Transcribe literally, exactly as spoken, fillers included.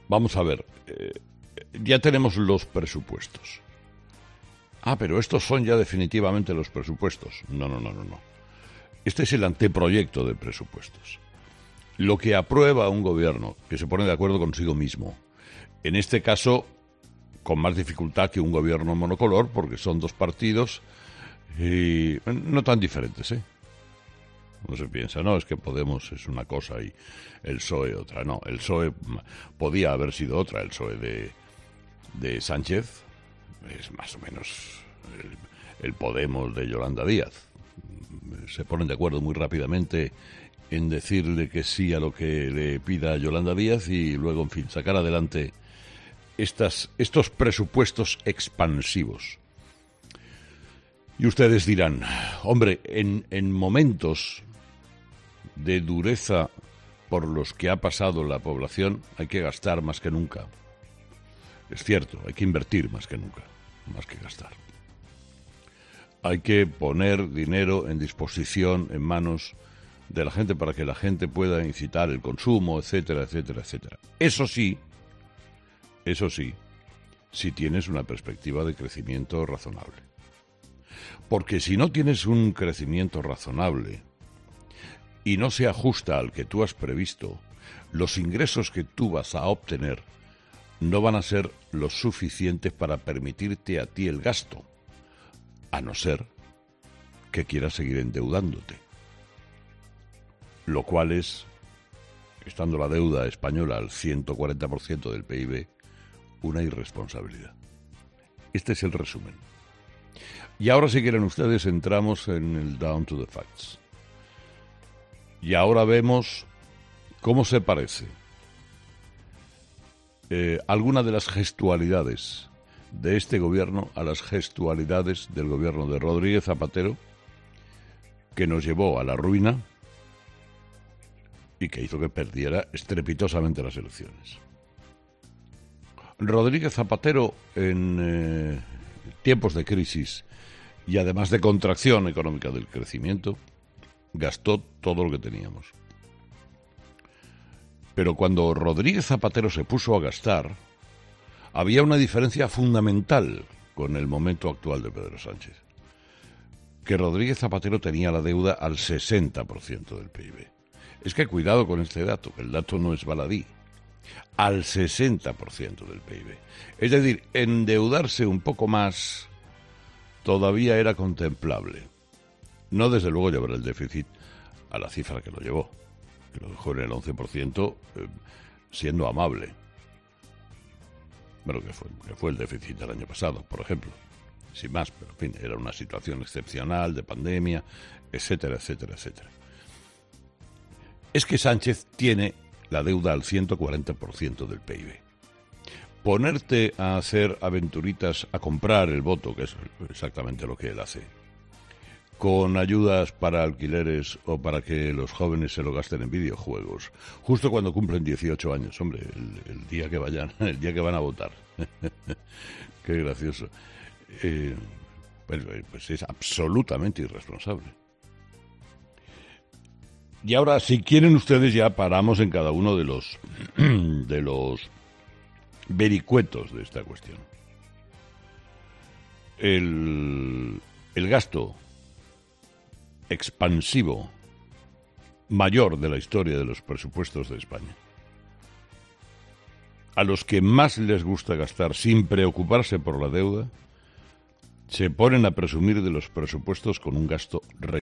Vamos a ver, eh, ya tenemos los presupuestos. Ah, pero estos son ya definitivamente los presupuestos. No, no, no, no, no. Este es el anteproyecto de presupuestos. Lo que aprueba un gobierno que se pone de acuerdo consigo mismo. En este caso, con más dificultad que un gobierno monocolor, porque son dos partidos y no tan diferentes, ¿eh? No se piensa, no, es que Podemos es una cosa y el P S O E otra. No, el P S O E podía haber sido otra. El P S O E de, de Sánchez es más o menos el, el Podemos de Yolanda Díaz. Se ponen de acuerdo muy rápidamente en decirle que sí a lo que le pida Yolanda Díaz y luego, en fin, sacar adelante estas, estos presupuestos expansivos. Y ustedes dirán, hombre, en, en momentos de dureza por los que ha pasado la población hay que gastar más que nunca. Es cierto, hay que invertir más que nunca, más que gastar. Hay que poner dinero en disposición, en manos de la gente para que la gente pueda incitar el consumo, etcétera, etcétera, etcétera. Eso sí, eso sí, si tienes una perspectiva de crecimiento razonable. Porque si no tienes un crecimiento razonable y no se ajusta al que tú has previsto, los ingresos que tú vas a obtener no van a ser los suficientes para permitirte a ti el gasto, a no ser que quieras seguir endeudándote. Lo cual es, estando la deuda española al ciento cuarenta por ciento del P I B, una irresponsabilidad. Este es el resumen. Y ahora, si quieren ustedes, entramos en el down to the facts. Y ahora vemos cómo se parece eh, alguna de las gestualidades de este gobierno a las gestualidades del gobierno de Rodríguez Zapatero, que nos llevó a la ruina y que hizo que perdiera estrepitosamente las elecciones. Rodríguez Zapatero, en eh, tiempos de crisis y además de contracción económica del crecimiento, gastó todo lo que teníamos. Pero cuando Rodríguez Zapatero se puso a gastar, había una diferencia fundamental con el momento actual de Pedro Sánchez. Que Rodríguez Zapatero tenía la deuda al sesenta por ciento del P I B. Es que cuidado con este dato, que el dato no es baladí. Al sesenta por ciento del P I B. Es decir, endeudarse un poco más todavía era contemplable. No, desde luego, llevar el déficit a la cifra que lo llevó, que lo dejó en el once por ciento, eh, siendo amable. Bueno, que fue, que fue el déficit del año pasado, por ejemplo. Sin más, pero en fin, era una situación excepcional de pandemia, etcétera, etcétera, etcétera. Es que Sánchez tiene la deuda al ciento cuarenta por ciento del P I B. Ponerte a hacer aventuritas, a comprar el voto, que es exactamente lo que él hace, con ayudas para alquileres o para que los jóvenes se lo gasten en videojuegos, justo cuando cumplen dieciocho años, hombre, el, el día que vayan, el día que van a votar. Qué gracioso. Eh, pues, pues es absolutamente irresponsable. Y ahora, si quieren ustedes, ya paramos en cada uno de los de los vericuetos de esta cuestión. El, el gasto expansivo mayor de la historia de los presupuestos de España. A los que más les gusta gastar sin preocuparse por la deuda, se ponen a presumir de los presupuestos con un gasto